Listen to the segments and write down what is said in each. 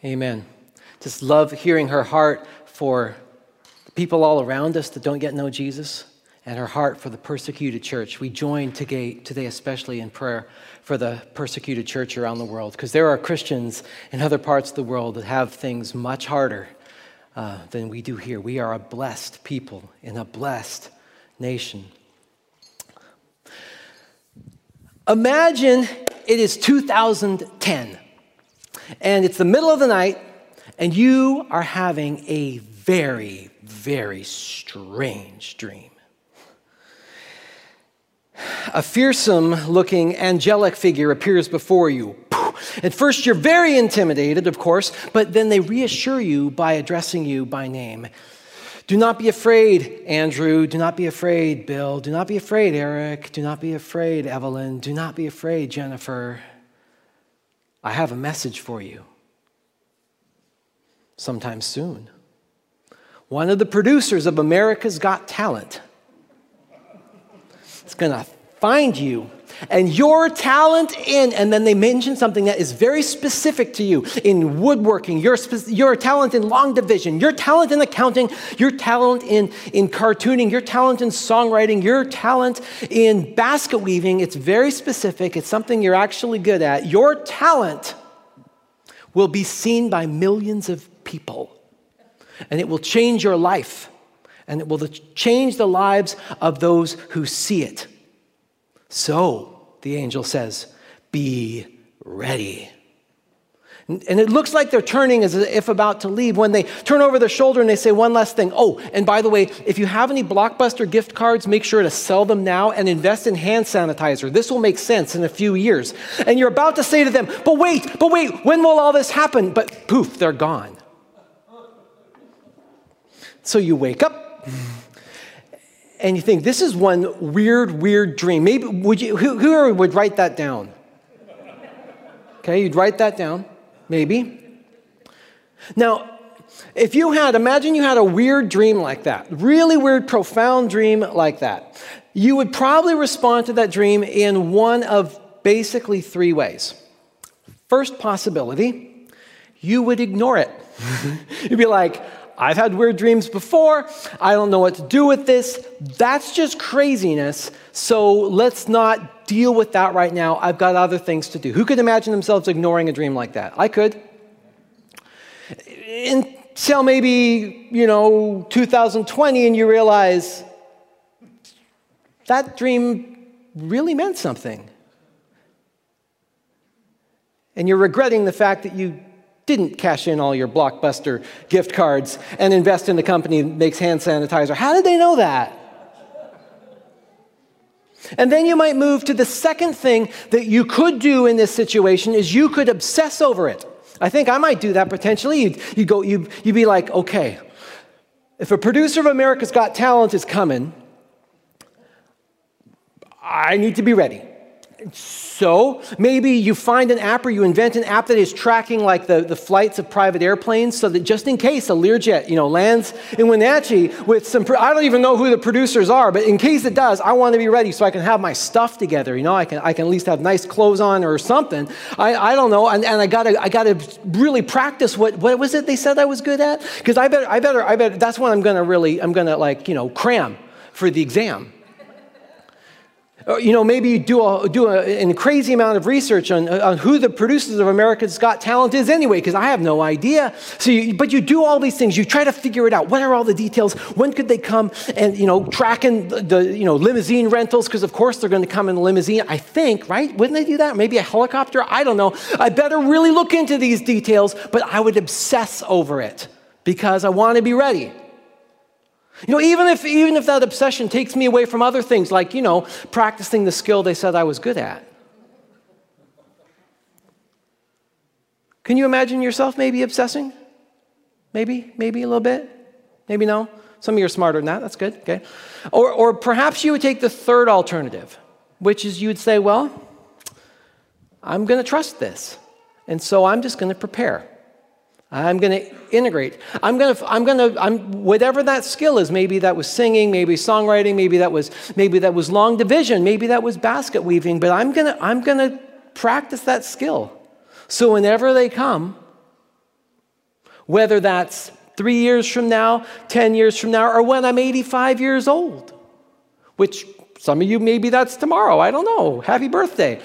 Amen. Just love hearing her heart for people all around us that don't yet know Jesus, and her heart for the persecuted church. We join today especially in prayer for the persecuted church around the world, because there are Christians in other parts of the world that have things much harder than we do here. We are a blessed people in a blessed nation. Imagine it is 2010, and it's the middle of the night, and you are having a very, very strange dream. A fearsome-looking angelic figure appears before you. At first, you're very intimidated, of course, but then they reassure you by addressing you by name. Do not be afraid, Andrew. Do not be afraid, Bill. Do not be afraid, Eric. Do not be afraid, Evelyn. Do not be afraid, Jennifer. I have a message for you. Sometime soon. One of the producers of America's Got Talent is going to find you, and your talent and then they mention something that is very specific to you in woodworking, your talent in long division, your talent in accounting, your talent in cartooning, your talent in songwriting, your talent in basket weaving. It's very specific. It's something you're actually good at. Your talent will be seen by millions of people, and it will change your life, and it will change the lives of those who see it. So, the angel says, be ready. And it looks like they're turning as if about to leave when they turn over their shoulder and they say one last thing. Oh, and by the way, if you have any Blockbuster gift cards, make sure to sell them now and invest in hand sanitizer. This will make sense in a few years. And you're about to say to them, but wait, when will all this happen? But poof, they're gone. So you wake up. And you think, this is one weird dream. Maybe, who would write that down? Okay, you'd write that down, maybe. Now, imagine you had a weird dream like that, really weird, profound dream like that. You would probably respond to that dream in one of basically three ways. First possibility, you would ignore it. You'd be like, I've had weird dreams before. I don't know what to do with this. That's just craziness. So let's not deal with that right now. I've got other things to do. Who could imagine themselves ignoring a dream like that? I could. Until maybe, 2020, and you realize that dream really meant something. And you're regretting the fact that you didn't cash in all your Blockbuster gift cards and invest in the company that makes hand sanitizer. How did they know that? And then you might move to the second thing that you could do in this situation is you could obsess over it. I think I might do that potentially. You'd be like, okay, if a producer of America's Got Talent is coming, I need to be ready. So maybe you find an app or you invent an app that is tracking like the flights of private airplanes so that just in case a Learjet, lands in Wenatchee with I don't even know who the producers are, but in case it does, I want to be ready so I can have my stuff together. I can at least have nice clothes on or something. I don't know. And I gotta really practice what was it they said I was good at? Because I better, that's what I'm gonna cram for the exam. Maybe you do a crazy amount of research on who the producers of America's Got Talent is anyway, because I have no idea. But you do all these things. You try to figure it out. What are all the details? When could they come? And, tracking the limousine rentals, because of course they're going to come in a limousine, I think, right? Wouldn't they do that? Maybe a helicopter? I don't know. I better really look into these details, but I would obsess over it because I want to be ready. Even if that obsession takes me away from other things, like, practicing the skill they said I was good at. Can you imagine yourself maybe obsessing? Maybe a little bit? Maybe no? Some of you are smarter than that. That's good, okay. Or perhaps you would take the third alternative, which is you would say, well, I'm going to trust this, and so I'm just going to prepare. I'm going to integrate. Whatever that skill is, maybe that was singing, maybe songwriting, maybe that was long division, maybe that was basket weaving, but I'm going to practice that skill. So whenever they come, Whether that's 3 years from now, 10 years from now, or when I'm 85 years old, which some of you, maybe that's tomorrow. I don't know. Happy birthday.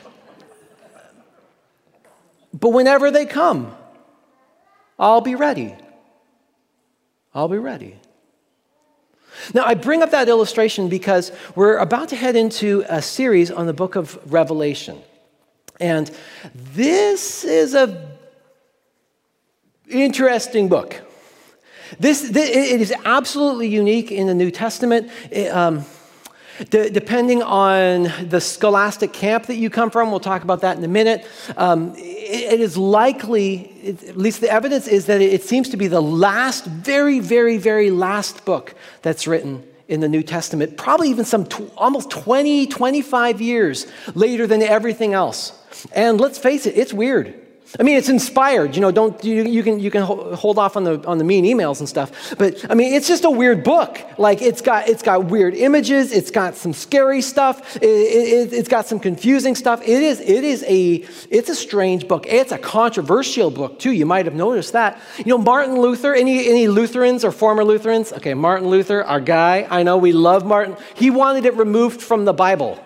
But whenever they come, I'll be ready. I'll be ready. Now, I bring up that illustration because we're about to head into a series on the book of Revelation. And this is an interesting book. It is absolutely unique in the New Testament. Depending on the scholastic camp that you come from, we'll talk about that in a minute, it is likely, at least the evidence is that it seems to be the last, very, very, very last book that's written in the New Testament, probably even almost 20, 25 years later than everything else. And let's face it, it's weird. I mean, it's inspired. You can hold off on the mean emails and stuff. But I mean, it's just a weird book. Like it's got weird images. It's got some scary stuff. It's got some confusing stuff. It's a strange book. It's a controversial book too. You might have noticed that. Martin Luther. Any Lutherans or former Lutherans? Okay, Martin Luther, our guy. I know we love Martin. He wanted it removed from the Bible.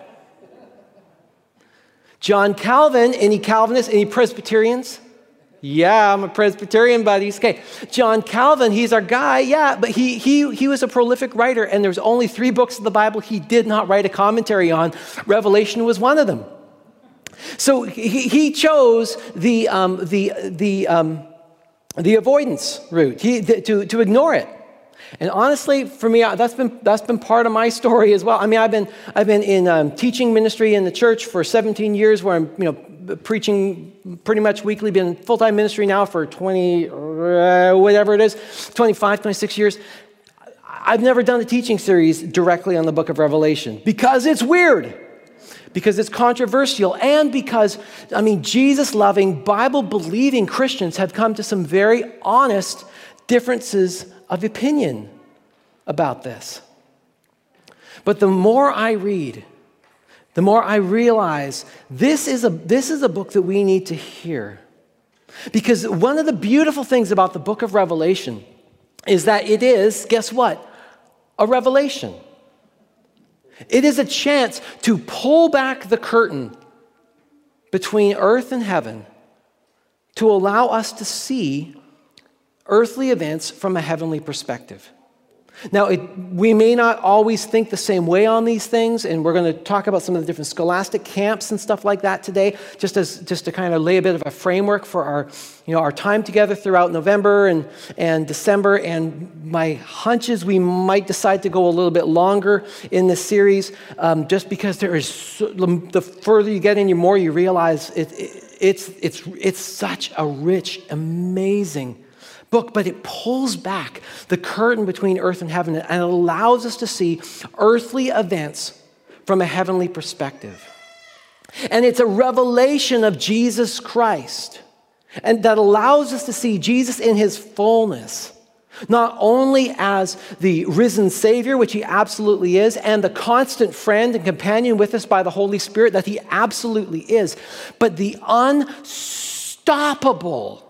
John Calvin, any Calvinists, any Presbyterians? Yeah, I'm a Presbyterian, buddies. Okay, John Calvin, he's our guy, yeah, but he was a prolific writer, and there's only 3 books of the Bible he did not write a commentary on. Revelation was one of them. So he chose the avoidance route, to ignore it. And honestly, for me, that's been part of my story as well. I mean, I've been in teaching ministry in the church for 17 years, where I'm preaching pretty much weekly. Been in full-time ministry now for 25, 26 years. I've never done a teaching series directly on the book of Revelation because it's weird, because it's controversial, and because Jesus-loving, Bible-believing Christians have come to some very honest differences of opinion about this. But the more I read, the more I realize this is a book that we need to hear. Because one of the beautiful things about the book of Revelation is that it is, guess what? A revelation. It is a chance to pull back the curtain between earth and heaven to allow us to see earthly events from a heavenly perspective. Now, we may not always think the same way on these things, and we're going to talk about some of the different scholastic camps and stuff like that today, just to kind of lay a bit of a framework for our time together throughout November and December. And my hunch is we might decide to go a little bit longer in this series, just because the further you get in, the more you realize it's such a rich, amazing book, but it pulls back the curtain between earth and heaven and allows us to see earthly events from a heavenly perspective. And it's a revelation of Jesus Christ, and that allows us to see Jesus in his fullness, not only as the risen Savior, which he absolutely is, and the constant friend and companion with us by the Holy Spirit, that he absolutely is, but the unstoppable,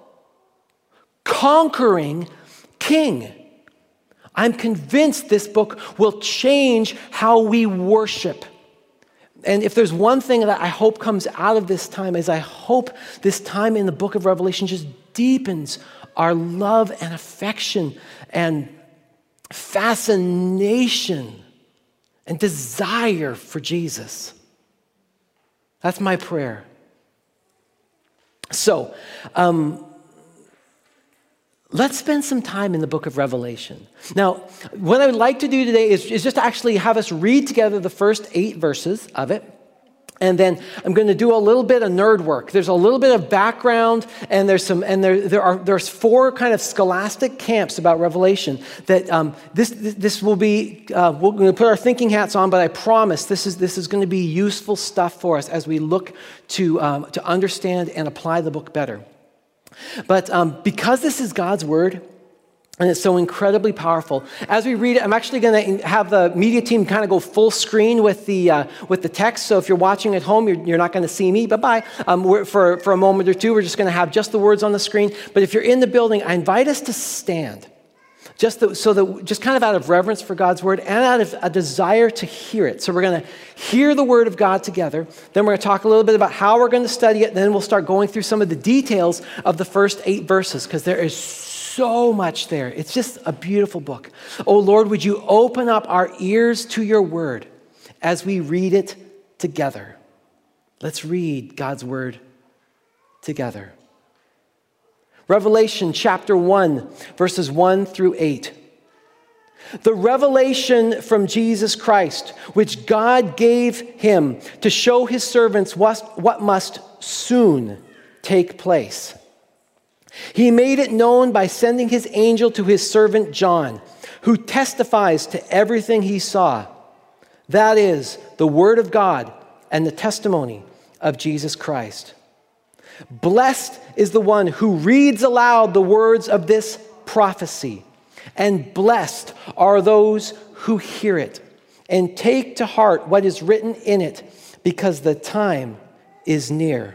conquering King. I'm convinced this book will change how we worship. And if there's one thing that I hope comes out of this time, is I hope this time in the book of Revelation just deepens our love and affection and fascination and desire for Jesus. That's my prayer. So, let's spend some time in the book of Revelation. Now, what I would like to do today is just to actually have us read together the first 8 verses of it. And then I'm going to do a little bit of nerd work. There's a little bit of background, and there's 4 kind of scholastic camps about Revelation that this will be. We're going to put our thinking hats on, but I promise this is going to be useful stuff for us as we look to understand and apply the book better. But because this is God's word, And it's so incredibly powerful. As we read it, I'm actually going to have the media team kind of go full screen with the text. So if you're watching at home, you're not going to see me. Bye-bye. For a moment or two, we're just going to have just the words on the screen. But if you're in the building, I invite us to stand. Just kind of out of reverence for God's word and out of a desire to hear it. So we're going to hear the word of God together. Then we're going to talk a little bit about how we're going to study it. Then we'll start going through some of the details of the first 8 verses, because there is so much there. It's just a beautiful book. Oh Lord, would you open up our ears to your word as we read it together? Let's read God's word together. Revelation chapter 1, verses 1 through 8. The revelation from Jesus Christ, which God gave him to show his servants what must soon take place. He made it known by sending his angel to his servant John, who testifies to everything he saw. That is, the word of God and the testimony of Jesus Christ. Blessed is the one who reads aloud the words of this prophecy, and blessed are those who hear it and take to heart what is written in it, because the time is near.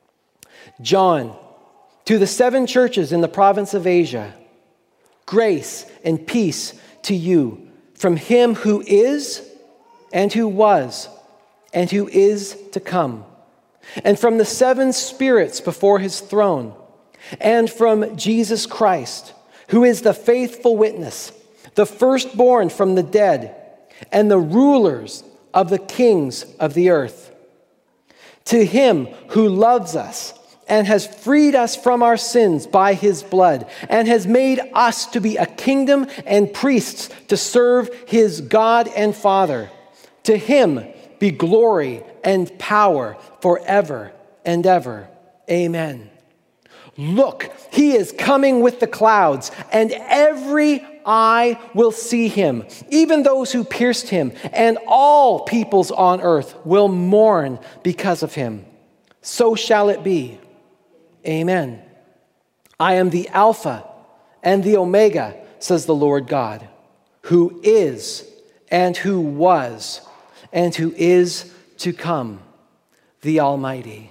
John, to the 7 churches in the province of Asia, grace and peace to you from him who is, and who was, and who is to come, and from the 7 spirits before his throne, and from Jesus Christ, who is the faithful witness, the firstborn from the dead, and the rulers of the kings of the earth. To him who loves us and has freed us from our sins by his blood, and has made us to be a kingdom and priests to serve his God and Father. To him be glory and power forever and ever. Amen. Look, he is coming with the clouds, and every eye will see him, even those who pierced him, and all peoples on earth will mourn because of him. So shall it be. Amen. I am the Alpha and the Omega, says the Lord God, who is and who was and who is to come, the Almighty.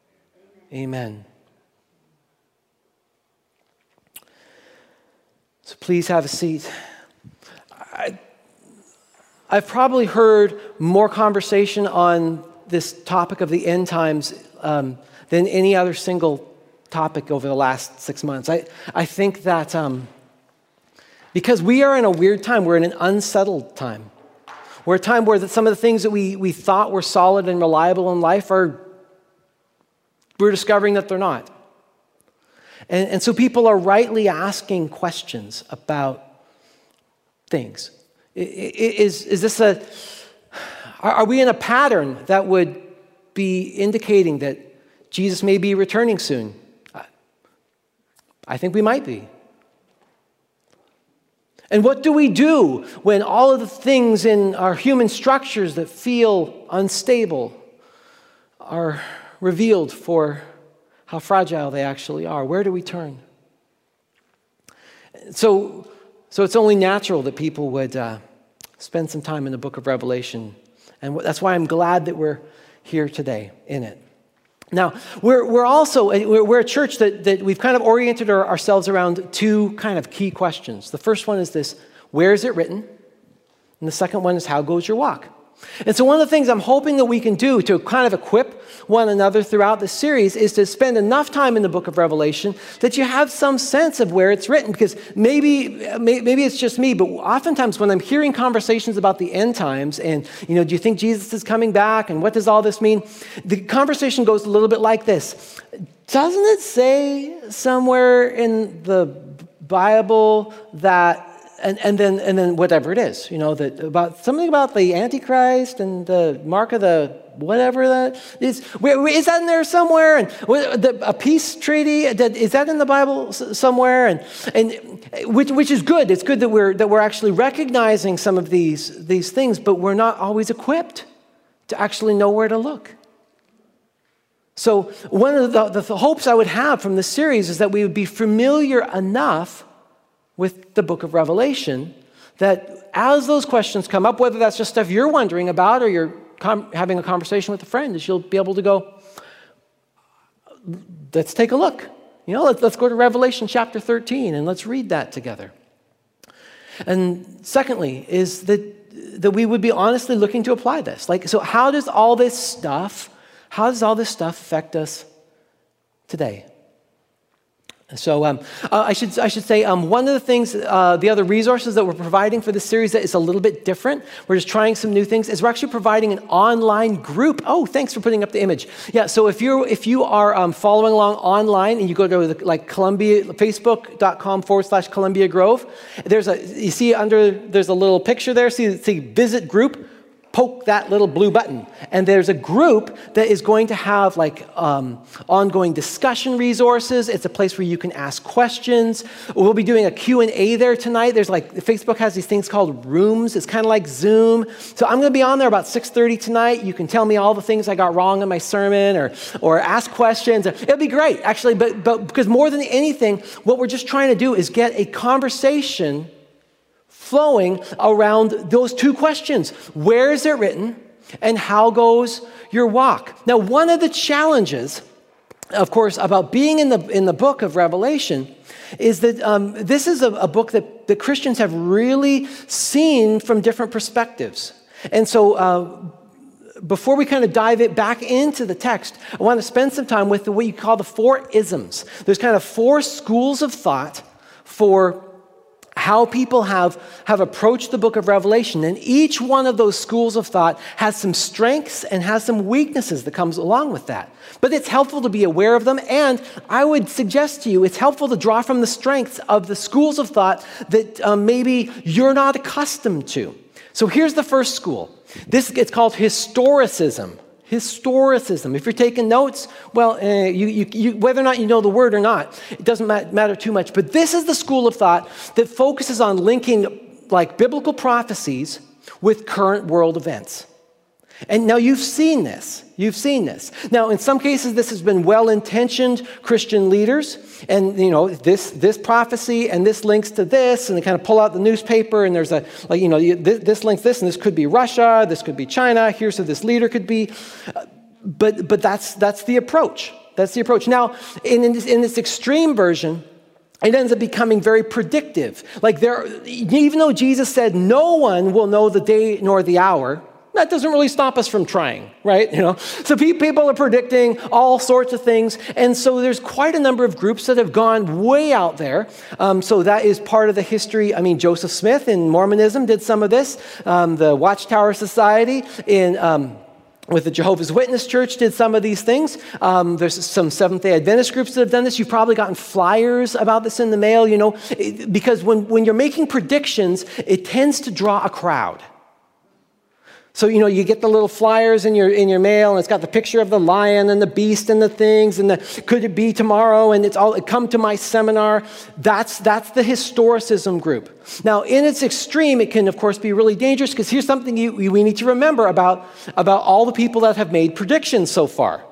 Amen. So please have a seat. I've probably heard more conversation on this topic of the end times than any other single topic over the last 6 months. I think that because we are in a weird time, we're in an unsettled time. We're a time where some of the things that we thought were solid and reliable in life we're discovering that they're not. And so people are rightly asking questions about things. Is this are we in a pattern that would be indicating that Jesus may be returning soon? I think we might be. And what do we do when all of the things in our human structures that feel unstable are revealed for how fragile they actually are? Where do we turn? So it's only natural that people would spend some time in the book of Revelation. And that's why I'm glad that we're here today in it. Now, we're a church that we've kind of oriented ourselves around 2 kind of key questions. The first one is this: where is it written? And the second one is, how goes your walk? And so one of the things I'm hoping that we can do to kind of equip one another throughout this series is to spend enough time in the book of Revelation that you have some sense of where it's written. Because maybe it's just me, but oftentimes when I'm hearing conversations about the end times and, do you think Jesus is coming back and what does all this mean? The conversation goes a little bit like this. Doesn't it say somewhere in the Bible that and then whatever it is, that about something about the Antichrist and the mark of the whatever that is. Is that in there somewhere? And a peace treaty, is that in the Bible somewhere? And which is good. It's good that we're actually recognizing some of these things, but we're not always equipped to actually know where to look. So one of the hopes I would have from this series is that we would be familiar enough with the book of Revelation, that as those questions come up, whether that's just stuff you're wondering about or you're having a conversation with a friend, is you'll be able to go, let's take a look. Let's go to Revelation chapter 13 and let's read that together. And secondly is that we would be honestly looking to apply this. So how does all this stuff affect us today? So I should say one of the things, the other resources that we're providing for this series that is a little bit different, we're just trying some new things, is we're actually providing an online group. Oh, thanks for putting up the image. Yeah, so if you are following along online and you go to facebook.com/Columbia Grove, there's a little picture there, see visit group. Poke that little blue button. And there's a group that is going to have ongoing discussion resources. It's a place where you can ask questions. We'll be doing a Q&A there tonight. There's Facebook has these things called rooms. It's kind of like Zoom. So I'm going to be on there about 6:30 tonight. You can tell me all the things I got wrong in my sermon or ask questions. It'll be great, actually. But because more than anything, what we're just trying to do is get a conversation flowing around those two questions. Where is it written? And how goes your walk? Now, one of the challenges, of course, about being in the book of Revelation is that this is a book that Christians have really seen from different perspectives. And so before we kind of dive it back into the text, I want to spend some time with what you call the 4 isms. There's kind of 4 schools of thought for how people have approached the book of Revelation. And each one of those schools of thought has some strengths and has some weaknesses that comes along with that. But it's helpful to be aware of them. And I would suggest to you, it's helpful to draw from the strengths of the schools of thought that maybe you're not accustomed to. So here's the first school. It's called historicism. Historicism. If you're taking notes, well, you, whether or not you know the word or not, it doesn't matter too much. But this is the school of thought that focuses on linking biblical prophecies with current world events. And now you've seen this. Now, in some cases, this has been well-intentioned Christian leaders. And, this prophecy and this links to this. And they kind of pull out the newspaper and there's this links this. And this could be Russia. This could be China. Here's who this leader could be. But that's the approach. That's the approach. Now, in this extreme version, it ends up becoming very predictive. Even though Jesus said no one will know the day nor the hour, that doesn't really stop us from trying, right? So people are predicting all sorts of things. And so there's quite a number of groups that have gone way out there. So that is part of the history. I mean, Joseph Smith in Mormonism did some of this. The Watchtower Society with the Jehovah's Witness Church did some of these things. There's some Seventh-day Adventist groups that have done this. You've probably gotten flyers about this in the mail, because when you're making predictions, it tends to draw a crowd. So, you get the little flyers in your mail, and it's got the picture of the lion and the beast and the things, and could it be tomorrow, and come to my seminar. That's the historicism group. Now, in its extreme, it can, of course, be really dangerous, because here's something we need to remember about all the people that have made predictions so far.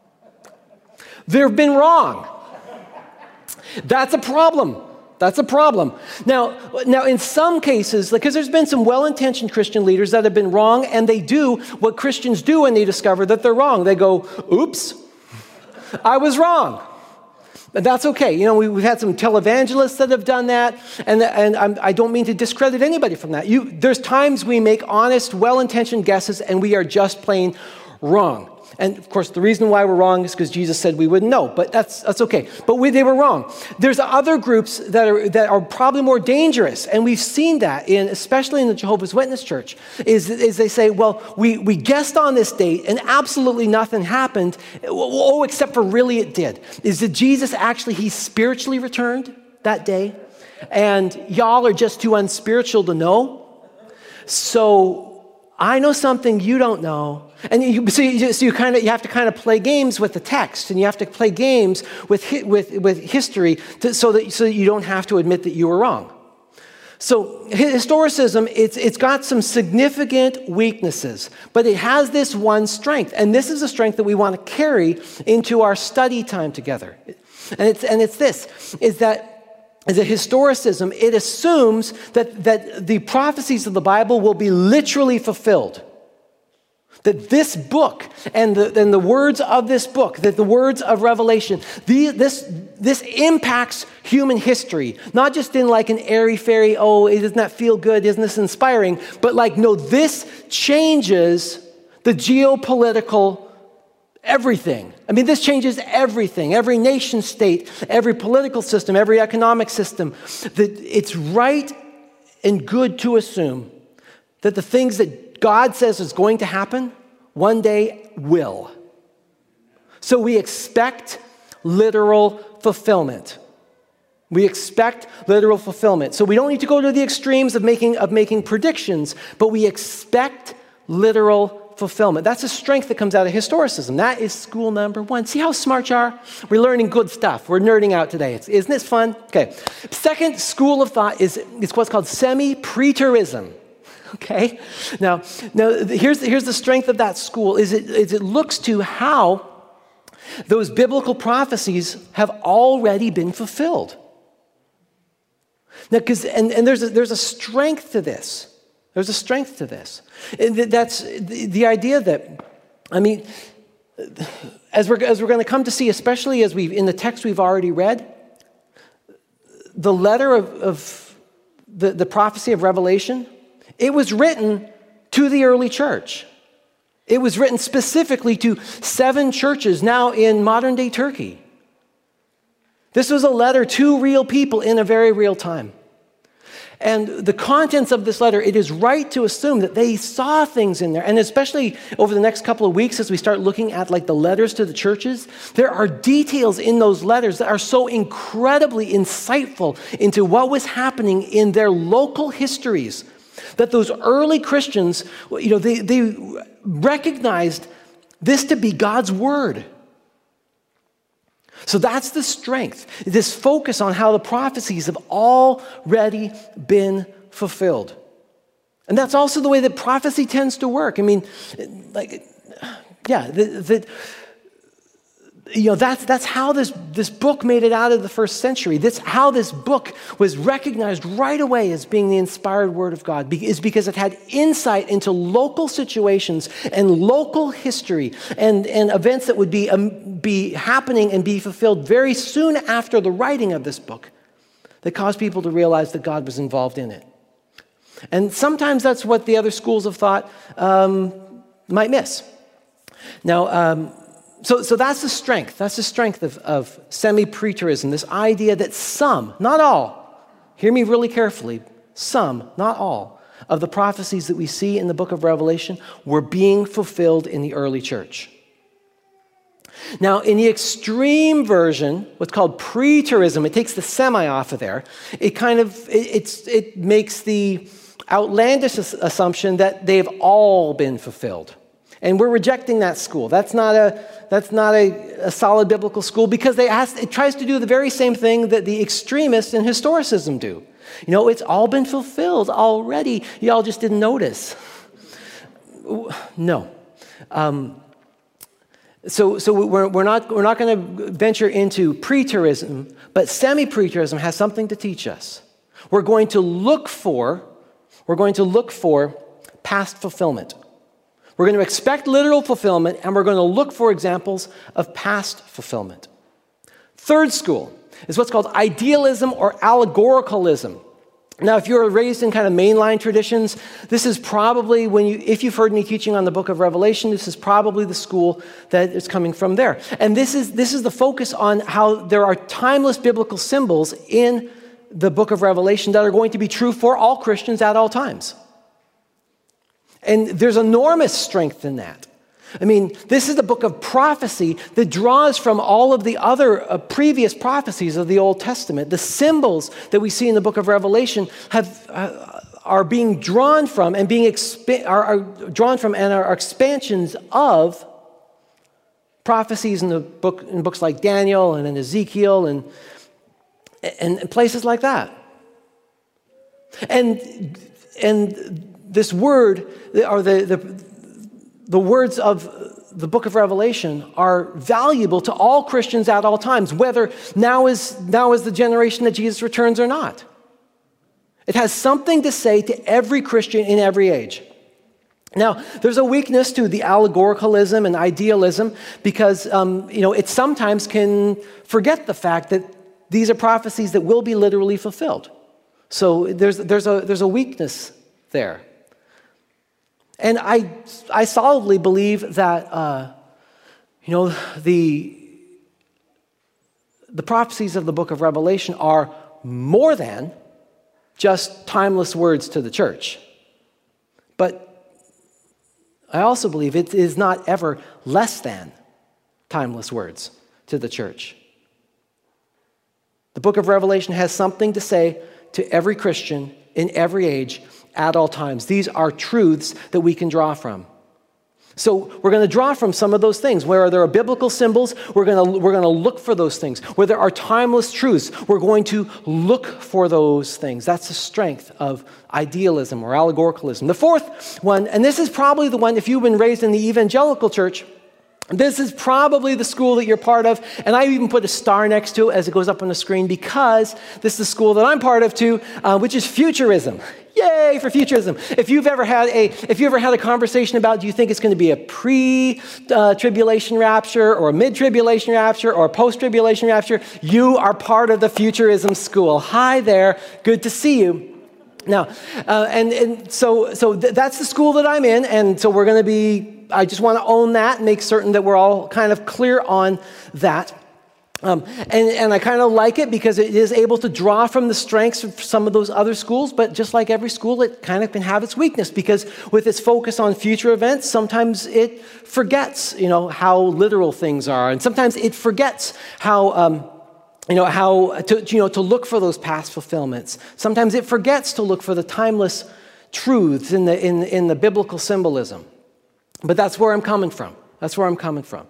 They've been wrong. That's a problem. That's a problem. Now, in some cases, because there's been some well-intentioned Christian leaders that have been wrong, and they do what Christians do when they discover that they're wrong. They go, oops, I was wrong. And that's okay. We've had some televangelists that have done that, and I don't mean to discredit anybody from that. There's times we make honest, well-intentioned guesses, and we are just plain wrong. And of course, the reason why we're wrong is because Jesus said we wouldn't know, but that's okay. But they were wrong. There's other groups that are probably more dangerous, and we've seen that especially in the Jehovah's Witness Church, is they say, well, we guessed on this date and absolutely nothing happened, except for really it did. Is that Jesus actually, he spiritually returned that day, and y'all are just too unspiritual to know. So I know something you don't know. And you have to kind of play games with the text, and you have to play games with history so that you don't have to admit that you were wrong. So historicism, it's got some significant weaknesses, but it has this one strength, and this is a strength that we want to carry into our study time together. And it's this, is that is a historicism. It assumes that the prophecies of the Bible will be literally fulfilled. That this book and the words of this book, that the words of Revelation, this impacts human history. Not just in like an airy-fairy, oh, doesn't that feel good, isn't this inspiring? But like, no, this changes the geopolitical everything. I mean, this changes everything, every nation state, every political system, every economic system. That it's right and good to assume that the things that God says is going to happen one day will. So we expect literal fulfillment. We expect literal fulfillment. So we don't need to go to the extremes of making predictions, but we expect literal fulfillment. That's a strength that comes out of historicism. That is school number one. See how smart you are? We're learning good stuff. We're nerding out today. Isn't this fun? Okay. Second school of thought is what's called semi-preterism. Okay. Now here's the strength of that school. Is it looks to how those biblical prophecies have already been fulfilled. Now, and there's a strength to this. There's a strength to this. And that's the idea that, I mean, as we're going to come to see, especially as in the text we've already read, the letter of the prophecy of Revelation, it was written to the early church. It was written specifically to 7 churches now in modern-day Turkey. This was a letter to real people in a very real time. And the contents of this letter, it is right to assume that they saw things in there. And especially over the next couple of weeks as we start looking at like the letters to the churches, there are details in those letters that are so incredibly insightful into what was happening in their local histories that those early Christians, they recognized this to be God's word. So that's the strength, this focus on how the prophecies have already been fulfilled. And that's also the way that prophecy tends to work. I mean, that's how this book made it out of the first century. That's how this book was recognized right away as being the inspired word of God, is because it had insight into local situations and local history and events that would be happening and be fulfilled very soon after the writing of this book that caused people to realize that God was involved in it. And sometimes that's what the other schools of thought might miss. Now, So that's the strength. That's the strength of semi-preterism, this idea that some, not all, hear me really carefully, some, not all, of the prophecies that we see in the book of Revelation were being fulfilled in the early church. Now, in the extreme version, what's called preterism, it takes the semi off of there. It makes the outlandish assumption that they've all been fulfilled. And we're rejecting that school. That's not a solid biblical school because it tries to do the very same thing that the extremists in historicism do. It's all been fulfilled already. Y'all just didn't notice. No. So we're not going to venture into preterism, but semi-preterism has something to teach us. We're going to look for past fulfillment. We're going to expect literal fulfillment, and we're going to look for examples of past fulfillment. Third school is what's called idealism or allegoricalism. Now, if you're raised in kind of mainline traditions, this is probably if you've heard me teaching on the book of Revelation, this is probably the school that is coming from there. And this is the focus on how there are timeless biblical symbols in the book of Revelation that are going to be true for all Christians at all times. And there's enormous strength in that. I mean, this is the book of prophecy that draws from all of the other previous prophecies of the Old Testament. The symbols that we see in the book of Revelation are being drawn from and are expansions of prophecies in books like Daniel and in Ezekiel and places like that. And this word, or the words of the book of Revelation are valuable to all Christians at all times, whether now is the generation that Jesus returns or not. It has something to say to every Christian in every age. Now, there's a weakness to the allegoricalism and idealism because, it sometimes can forget the fact that these are prophecies that will be literally fulfilled. So there's a weakness there. And I solidly believe that, the prophecies of the book of Revelation are more than just timeless words to the church. But I also believe it is not ever less than timeless words to the church. The book of Revelation has something to say to every Christian in every age at all times. These are truths that we can draw from. So we're going to draw from some of those things. Where there are biblical symbols, we're going to look for those things. Where there are timeless truths, we're going to look for those things. That's the strength of idealism or allegoricalism. The fourth one, and this is probably the one, if you've been raised in the evangelical church, this is probably the school that you're part of, and I even put a star next to it as it goes up on the screen because this is the school that I'm part of too, which is futurism. Yay for futurism. If you've ever had a conversation about, do you think it's going to be a pre-tribulation rapture or a mid-tribulation rapture or a post-tribulation rapture, you are part of the futurism school. Hi there, good to see you. Now, so that's the school that I'm in, and so we're going to be, I just want to own that and make certain that we're all kind of clear on that. And I kind of like it because it is able to draw from the strengths of some of those other schools, but just like every school, it kind of can have its weakness because with its focus on future events, sometimes it forgets, how literal things are, and sometimes it forgets how to look for those past fulfillments. Sometimes it forgets to look for the timeless truths in the biblical symbolism. But that's where I'm coming from. That's where I'm coming from.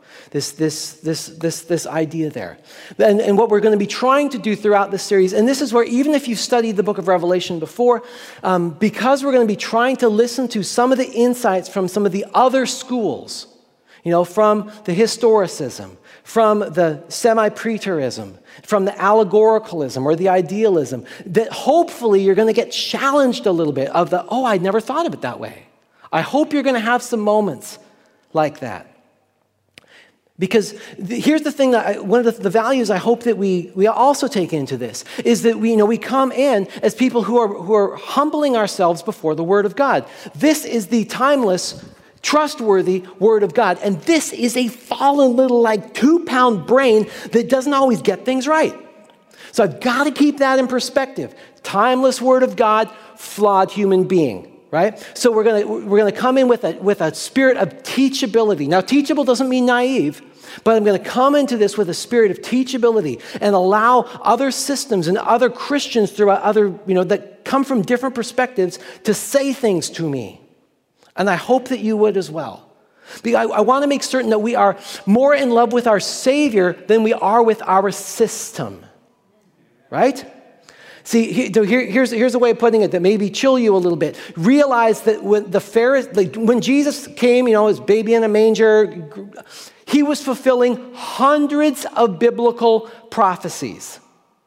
This idea there. And what we're going to be trying to do throughout this series, and this is where even if you've studied the book of Revelation before, because we're going to be trying to listen to some of the insights from some of the other schools, from the historicism, from the semi-preterism, from the allegoricalism or the idealism, that hopefully you're going to get challenged a little bit of I never thought of it that way. I hope you're going to have some moments like that. Because here's the thing that one of the values I hope that we also take into this is that we come in as people who are humbling ourselves before the Word of God. This is the timeless, trustworthy Word of God. And this is a fallen little 2-pound brain that doesn't always get things right. So I've got to keep that in perspective. Timeless Word of God, flawed human being. Right? So we're going to come in with a spirit of teachability. Now, teachable doesn't mean naive, but I'm going to come into this with a spirit of teachability and allow other systems and other Christians throughout that come from different perspectives to say things to me. And I hope that you would as well. Because I want to make certain that we are more in love with our Savior than we are with our system. Right? See, here's a way of putting it that maybe chill you a little bit. Realize that when Jesus came, as baby in a manger, he was fulfilling hundreds of biblical prophecies.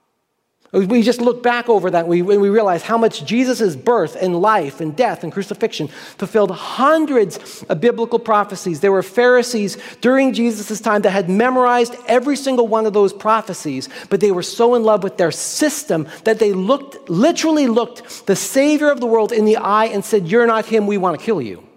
We just look back over that and we realize how much Jesus' birth and life and death and crucifixion fulfilled hundreds of biblical prophecies. There were Pharisees during Jesus' time that had memorized every single one of those prophecies, but they were so in love with their system that they literally looked the Savior of the world in the eye and said, "You're not him, we want to kill you."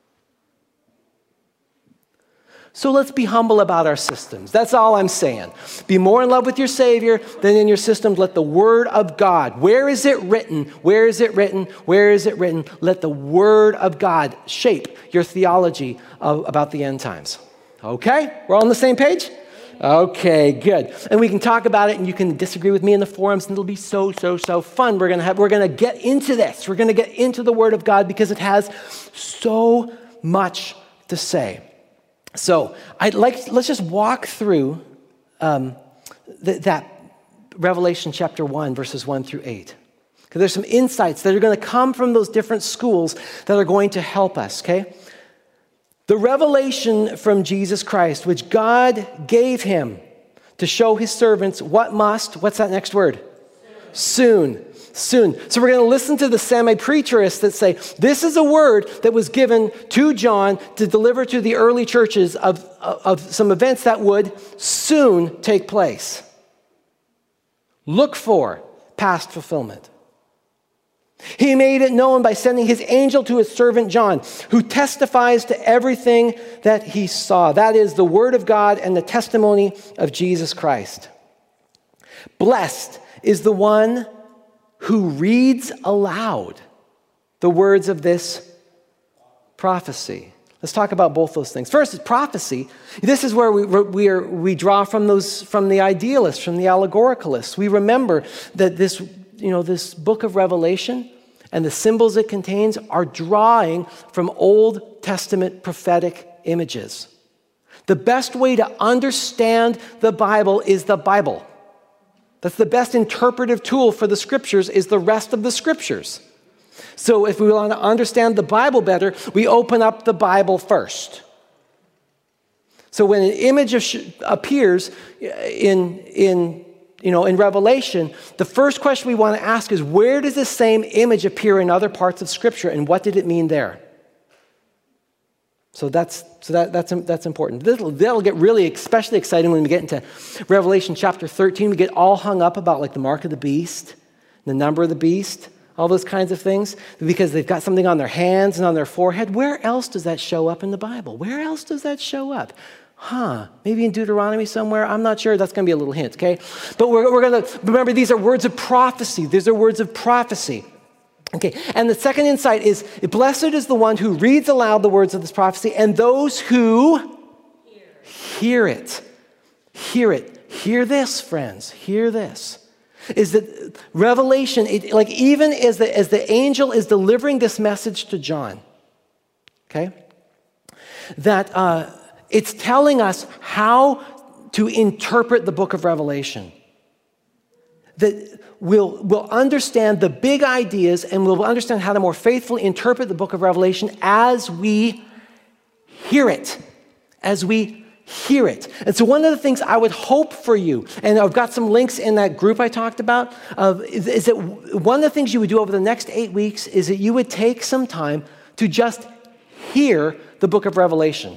So let's be humble about our systems. That's all I'm saying. Be more in love with your Savior than in your systems. Let the Word of God, where is it written? Where is it written? Where is it written? Let the Word of God shape your theology about the end times. Okay? We're all on the same page? Okay, good. And we can talk about it, and you can disagree with me in the forums, and it'll be so fun. We're going to get into this. We're going to get into the Word of God because it has so much to say. So let's just walk through that Revelation chapter 1, verses 1 through 8. Because there's some insights that are going to come from those different schools that are going to help us, okay? The revelation from Jesus Christ, which God gave him to show his servants what's that next word? Soon. So we're going to listen to the semi-preterists that say, this is a word that was given to John to deliver to the early churches of some events that would soon take place. Look for past fulfillment. He made it known by sending his angel to his servant John, who testifies to everything that he saw. That is the word of God and the testimony of Jesus Christ. Blessed is the one who reads aloud the words of this prophecy. Let's talk about both those things. First is prophecy. This is where we draw from the idealists, from the allegoricalists. We remember that this book of Revelation and the symbols it contains are drawing from Old Testament prophetic images. The best way to understand the Bible is the Bible. That's the best interpretive tool for the scriptures is the rest of the scriptures. So if we want to understand the Bible better, we open up the Bible first. So when an image appears in Revelation, the first question we want to ask is, where does the same image appear in other parts of Scripture, and what did it mean there? So that's important. That'll get really especially exciting when we get into Revelation chapter 13. We get all hung up about like the mark of the beast, the number of the beast, all those kinds of things, because they've got something on their hands and on their forehead. Where else does that show up in the Bible? Where else does that show up? Maybe in Deuteronomy somewhere. I'm not sure. That's going to be a little hint, okay? But we're going to remember these are words of prophecy. These are words of prophecy. Okay, and the second insight is, blessed is the one who reads aloud the words of this prophecy, and those who hear it. Hear it. Hear this, friends. Hear this. Is that Revelation, even as the angel is delivering this message to John, okay, that it's telling us how to interpret the book of Revelation. That we'll understand the big ideas and we'll understand how to more faithfully interpret the book of Revelation as we hear it. As we hear it. And so one of the things I would hope for you, and I've got some links in that group I talked about, is that one of the things you would do over the next 8 weeks is that you would take some time to just hear the book of Revelation.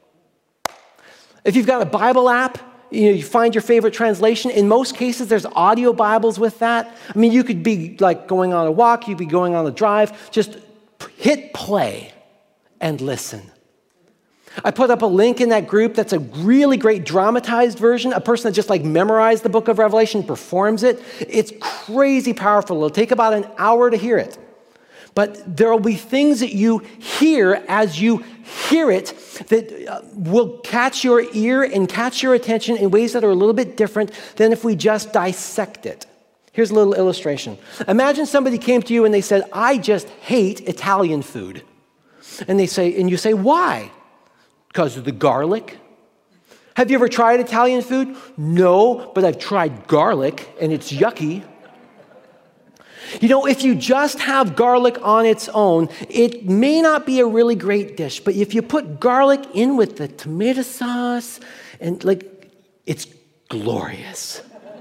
If you've got a Bible app, you find your favorite translation. In most cases, there's audio Bibles with that. I mean, you could be like going on a walk, you'd be going on a drive. Just hit play and listen. I put up a link in that group that's a really great dramatized version. A person that just memorized the book of Revelation performs it. It's crazy powerful. It'll take about an hour to hear it. But there will be things that you hear as you hear it that will catch your ear and catch your attention in ways that are a little bit different than if we just dissect it. Here's a little illustration. Imagine somebody came to you and they said, I just hate Italian food. And you say, why? Because of the garlic. Have you ever tried Italian food? No, but I've tried garlic and it's yucky. If you just have garlic on its own, it may not be a really great dish, but if you put garlic in with the tomato sauce, and it's glorious.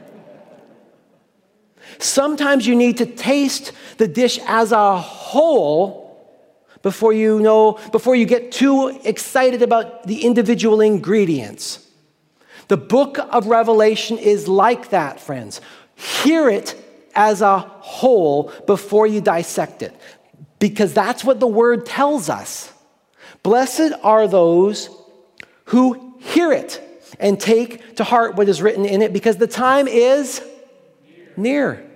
Sometimes you need to taste the dish as a whole before you get too excited about the individual ingredients. The book of Revelation is like that, friends. Hear it as a whole before you dissect it, because that's what the word tells us. Blessed are those who hear it and take to heart what is written in it, because the time is near.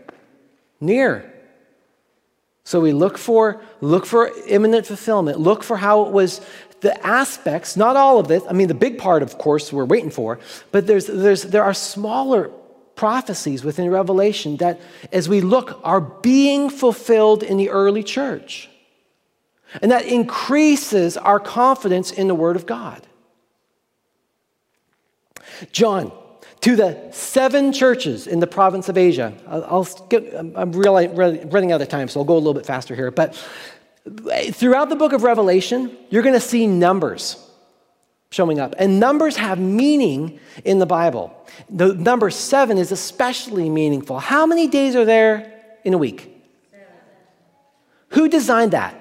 So we look for imminent fulfillment. Look for how it was, the aspects, not all of it. I mean, the big part, of course, we're waiting for, but there are smaller prophecies within Revelation that, as we look, are being fulfilled in the early church. And that increases our confidence in the Word of God. John, to the 7 churches in the province of Asia. I'm really running out of time, so I'll go a little bit faster here. But throughout the book of Revelation, you're going to see numbers. showing up. And numbers have meaning in the Bible. The number 7 is especially meaningful. How many days are there in a week? 7. Who designed that?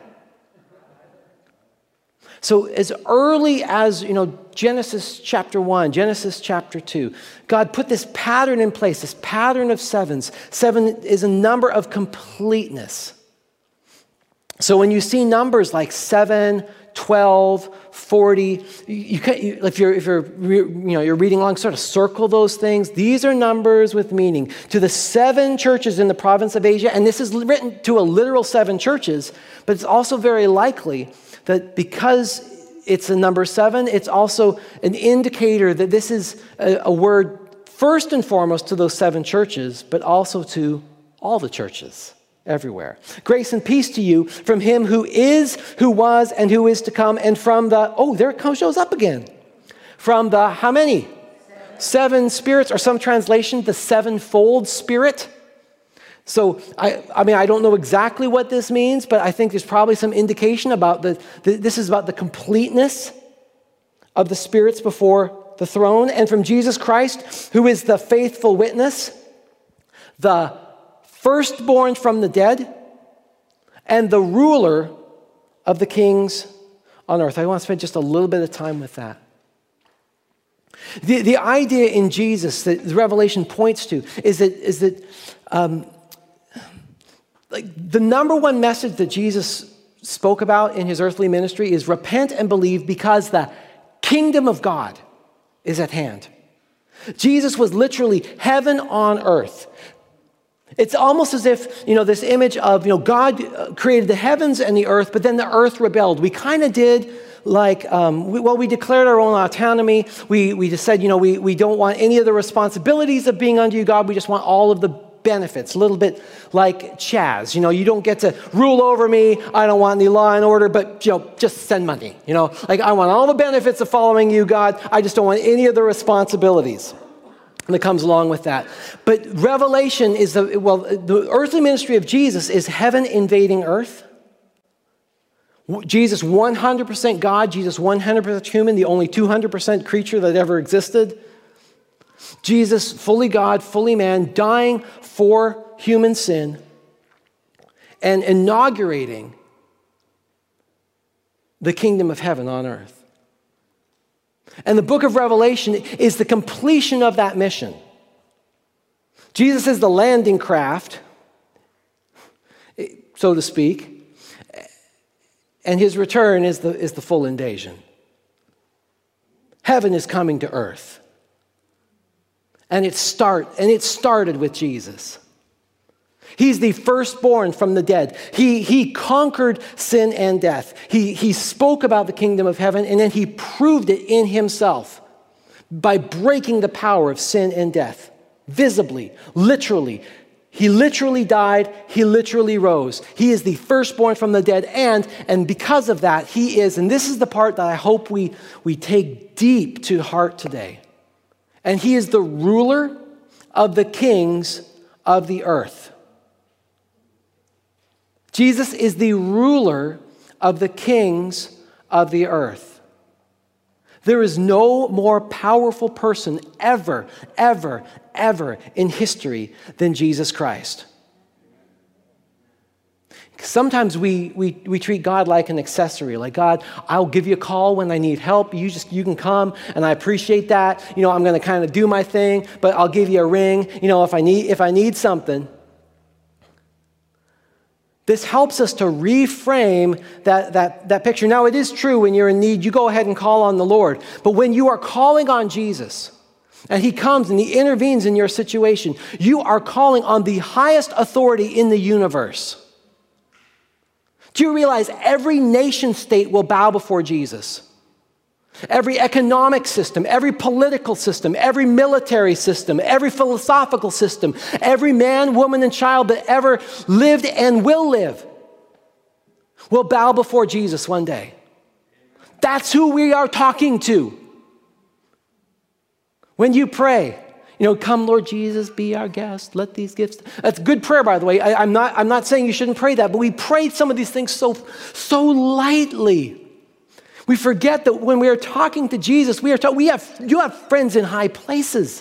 So as early as, Genesis chapter 1, Genesis chapter 2, God put this pattern in place, this pattern of 7s. 7 is a number of completeness. So when you see numbers like 7, 12, 40, if you're reading along, sort of circle those things. These are numbers with meaning. To the 7 churches in the province of Asia, and this is written to a literal 7 churches, but it's also very likely that because it's a number 7, it's also an indicator that this is a word first and foremost to those 7 churches, but also to all the churches everywhere. Grace and peace to you from him who is, who was, and who is to come, and from the, there it shows up again. From the, how many? 7 spirits, or some translation, the 7-fold Spirit. So, I don't know exactly what this means, but I think there's probably some indication about this is about the completeness of the spirits before the throne. And from Jesus Christ, who is the faithful witness, the firstborn from the dead, and the ruler of the kings on earth. I want to spend just a little bit of time with that. The idea in Jesus that the Revelation points to is that the number one message that Jesus spoke about in his earthly ministry is repent and believe because the kingdom of God is at hand. Jesus was literally heaven on earth. It's almost as if, this image of, God created the heavens and the earth, but then the earth rebelled. We kind of did like, we declared our own autonomy. We just said, we don't want any of the responsibilities of being under you, God. We just want all of the benefits, a little bit like Chaz. You don't get to rule over me. I don't want any law and order, but, just send money. I want all the benefits of following you, God. I just don't want any of the responsibilities that comes along with that. But Revelation is the earthly ministry of Jesus is heaven invading earth. Jesus 100% God, Jesus 100% human, the only 200% creature that ever existed. Jesus, fully God, fully man, dying for human sin and inaugurating the kingdom of heaven on earth. And the book of Revelation is the completion of that mission. Jesus is the landing craft, so to speak, and his return is the full invasion. Heaven is coming to earth. And it started with Jesus. He's the firstborn from the dead. He conquered sin and death. He spoke about the kingdom of heaven, and then he proved it in himself by breaking the power of sin and death, visibly, literally. He literally died. He literally rose. He is the firstborn from the dead, and because of that, he is, and this is the part that I hope we take deep to heart today, and he is the ruler of the kings of the earth. Jesus is the ruler of the kings of the earth. There is no more powerful person ever in history than Jesus Christ. Sometimes we treat God like an accessory, like, God, I'll give you a call when I need help. You can come, and I appreciate that. I'm going to kind of do my thing, but I'll give you a ring, if I need something. This helps us to reframe that picture. Now, it is true when you're in need, you go ahead and call on the Lord. But when you are calling on Jesus, and he comes and he intervenes in your situation, you are calling on the highest authority in the universe. Do you realize every nation state will bow before Jesus? Every economic system, every political system, every military system, every philosophical system, every man, woman, and child that ever lived and will live will bow before Jesus one day. That's who we are talking to. When you pray, come Lord Jesus, be our guest, let these gifts. That's good prayer, by the way. I'm not saying you shouldn't pray that, but we pray some of these things so lightly. We forget that when we are talking to Jesus, you have friends in high places.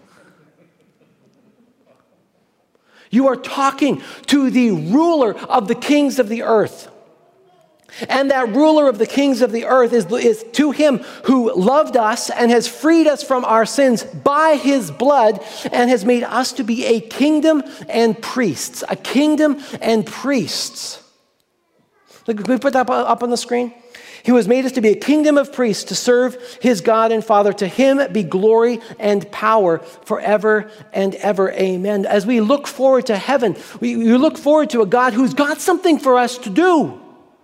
You are talking to the ruler of the kings of the earth. And that ruler of the kings of the earth is to him who loved us and has freed us from our sins by his blood and has made us to be a kingdom and priests. A kingdom and priests. Look, can we put that up on the screen? He has made us to be a kingdom of priests to serve his God and Father. To him be glory and power forever and ever. Amen. As we look forward to heaven, we look forward to a God who's got something for us to do.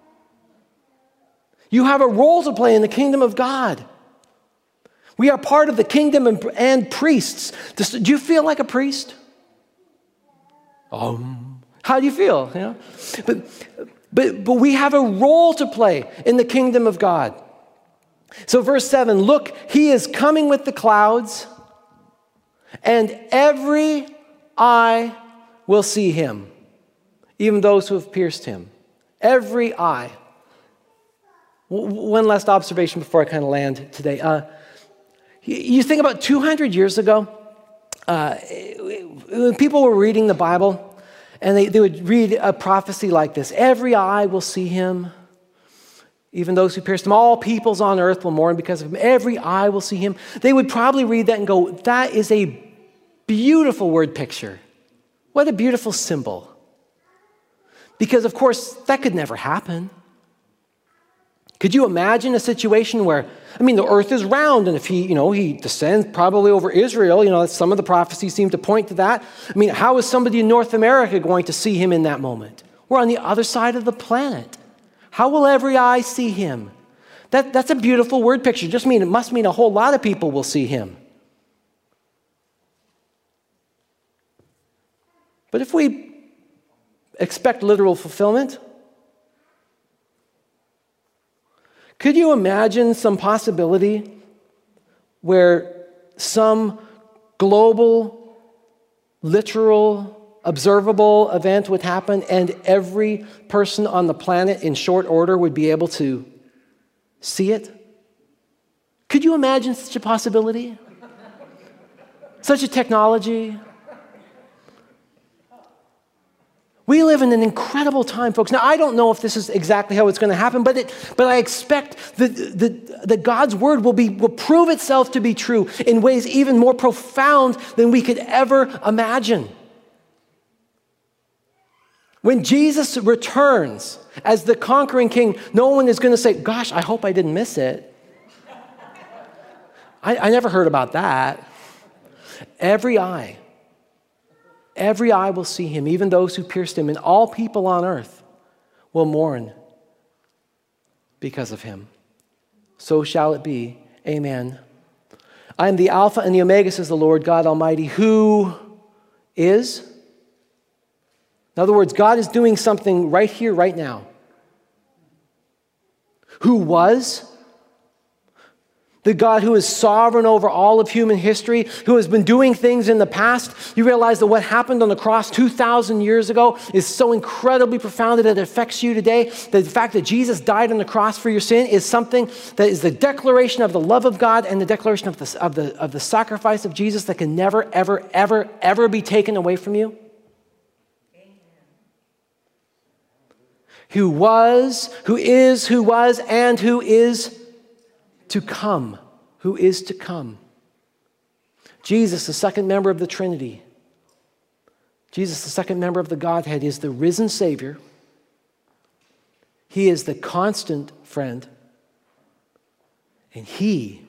You have a role to play in the kingdom of God. We are part of the kingdom and priests. Do you feel like a priest? How do you feel? You know? But we have a role to play in the kingdom of God. So verse 7, look, he is coming with the clouds, and every eye will see him, even those who have pierced him. Every eye. One last observation before I kind of land today. You think about 200 years ago, when people were reading the Bible, and they would read a prophecy like this: every eye will see him, even those who pierced him. All peoples on earth will mourn because of him. Every eye will see him. They would probably read that and go, that is a beautiful word picture. What a beautiful symbol. Because, of course, that could never happen. Could you imagine a situation where, the earth is round, and if he descends probably over Israel, some of the prophecies seem to point to that. How is somebody in North America going to see him in that moment? We're on the other side of the planet. How will every eye see him? That's a beautiful word picture. It must mean a whole lot of people will see him. But if we expect literal fulfillment, could you imagine some possibility where some global, literal, observable event would happen and every person on the planet in short order would be able to see it? Could you imagine such a possibility? Such a technology? We live in an incredible time, folks. Now, I don't know if this is exactly how it's going to happen, but I expect that God's word will prove itself to be true in ways even more profound than we could ever imagine. When Jesus returns as the conquering king, no one is going to say, gosh, I hope I didn't miss it. I never heard about that. Every eye will see him, even those who pierced him, and all people on earth will mourn because of him. So shall it be. Amen. I am the Alpha and the Omega, says the Lord God Almighty, who is. In other words, God is doing something right here, right now. Who was. The God who is sovereign over all of human history, who has been doing things in the past. You realize that what happened on the cross 2,000 years ago is so incredibly profound that it affects you today. The fact that Jesus died on the cross for your sin is something that is the declaration of the love of God and the declaration of the sacrifice of Jesus that can never, ever, ever, ever be taken away from you. Who was, and who is to come. Who is to come. Jesus, the second member of the Trinity. Jesus, the second member of the Godhead, is the risen Savior. He is the constant friend. And He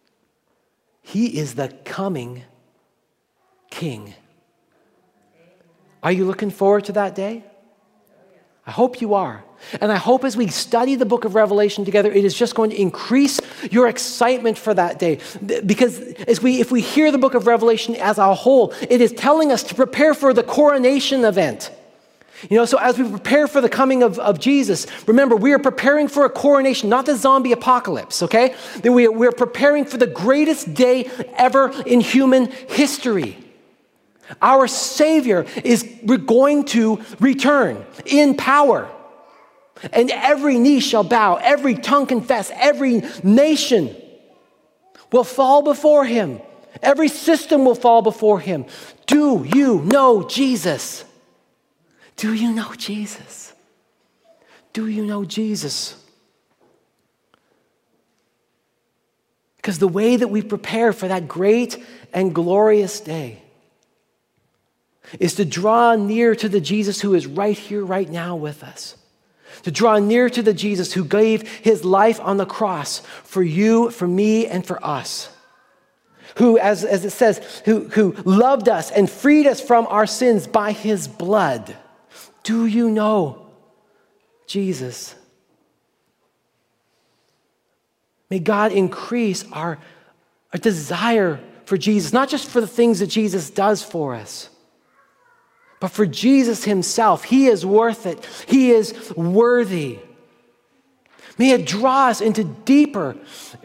is the coming King. Are you looking forward to that day? I hope you are. And I hope as we study the book of Revelation together, it is just going to increase your excitement for that day. Because if we hear the book of Revelation as a whole, it is telling us to prepare for the coronation event. So as we prepare for the coming of Jesus, remember, we are preparing for a coronation, not the zombie apocalypse, okay? We're preparing for the greatest day ever in human history. Our Savior is going to return in power. And every knee shall bow, every tongue confess, every nation will fall before him. Every system will fall before him. Do you know Jesus? Do you know Jesus? Do you know Jesus? Because the way that we prepare for that great and glorious day is to draw near to the Jesus who is right here, right now with us. To draw near to the Jesus who gave his life on the cross for you, for me, and for us. Who, as it says, who loved us and freed us from our sins by his blood. Do you know Jesus? May God increase our desire for Jesus, not just for the things that Jesus does for us, but for Jesus himself. He is worth it. He is worthy. May it draw us into deeper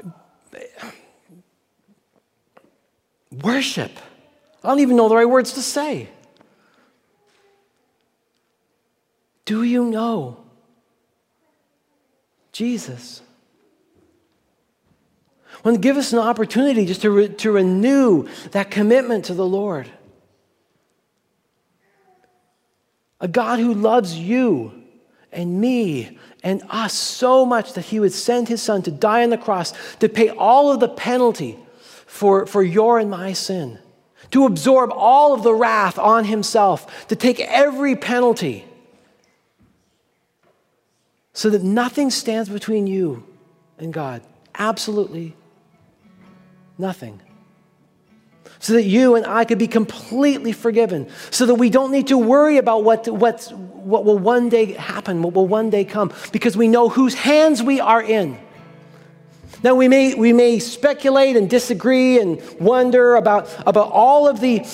worship. I don't even know the right words to say. Do you know Jesus? I want to give us an opportunity just to renew that commitment to the Lord. A God who loves you and me and us so much that he would send his son to die on the cross, to pay all of the penalty for your and my sin, to absorb all of the wrath on himself, to take every penalty so that nothing stands between you and God. Absolutely nothing. So that you and I could be completely forgiven. So that we don't need to worry about what will one day happen, what will one day come, because we know whose hands we are in. Now we may speculate and disagree and wonder about all of the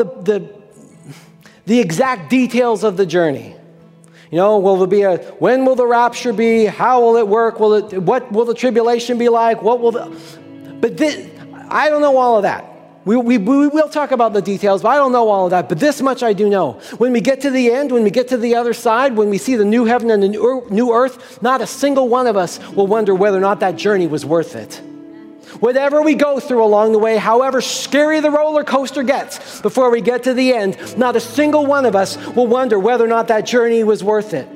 exact details of the journey. You know, when will the rapture be? How will it work? What will the tribulation be like? I don't know all of that. We will talk about the details, but I don't know all of that. But this much I do know. When we get to the end, when we get to the other side, when we see the new heaven and the new earth, not a single one of us will wonder whether or not that journey was worth it. Whatever we go through along the way, however scary the roller coaster gets before we get to the end, not a single one of us will wonder whether or not that journey was worth it.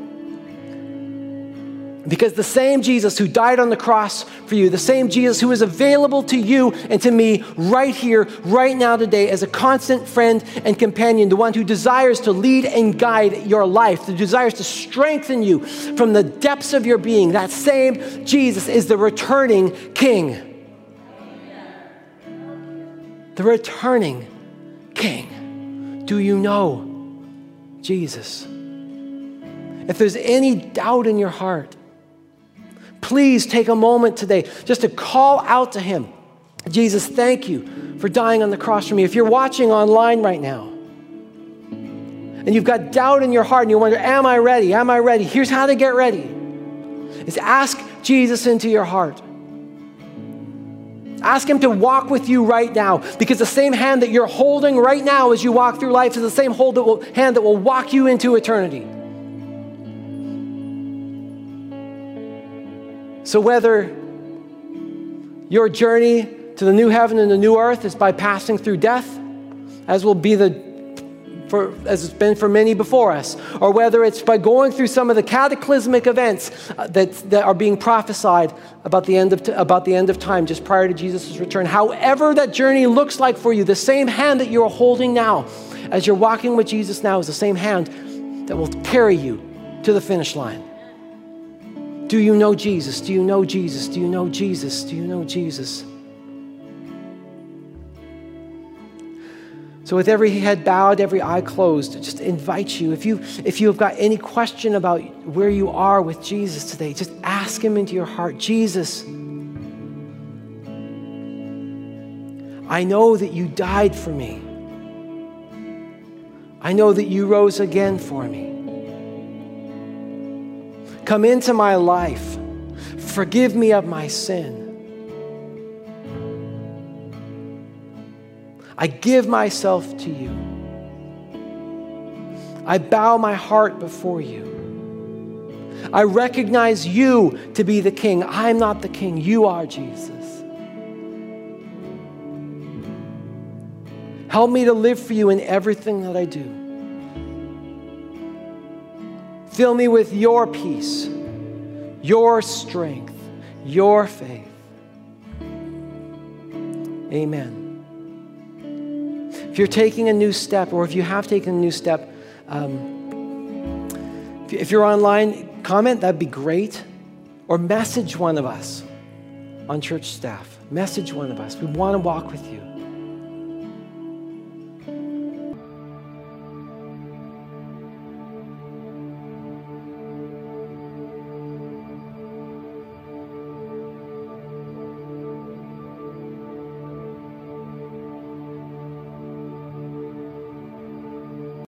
Because the same Jesus who died on the cross for you, the same Jesus who is available to you and to me right here, right now today as a constant friend and companion, the one who desires to lead and guide your life, who desires to strengthen you from the depths of your being, that same Jesus is the returning King. The returning King. Do you know Jesus? If there's any doubt in your heart, please take a moment today just to call out to him. Jesus, thank you for dying on the cross for me. If you're watching online right now and you've got doubt in your heart and you wonder, am I ready? Am I ready? Here's how to get ready. Is ask Jesus into your heart. Ask him to walk with you right now, because the same hand that you're holding right now as you walk through life is the same hand that will walk you into eternity. So whether your journey to the new heaven and the new earth is by passing through death, as it's been for many before us, or whether it's by going through some of the cataclysmic events that are being prophesied about the end of time, just prior to Jesus' return, however that journey looks like for you, the same hand that you're holding now, as you're walking with Jesus now, is the same hand that will carry you to the finish line. Do you know Jesus? Do you know Jesus? Do you know Jesus? Do you know Jesus? So with every head bowed, every eye closed, just invite you, if you have got any question about where you are with Jesus today, just ask him into your heart. Jesus, I know that you died for me. I know that you rose again for me. Come into my life. Forgive me of my sin. I give myself to you. I bow my heart before you. I recognize you to be the King. I'm not the King. You are, Jesus. Help me to live for you in everything that I do. Fill me with your peace, your strength, your faith. Amen. If you're taking a new step, or if you have taken a new step, if you're online, comment, that'd be great. Or message one of us on church staff. Message one of us. We want to walk with you.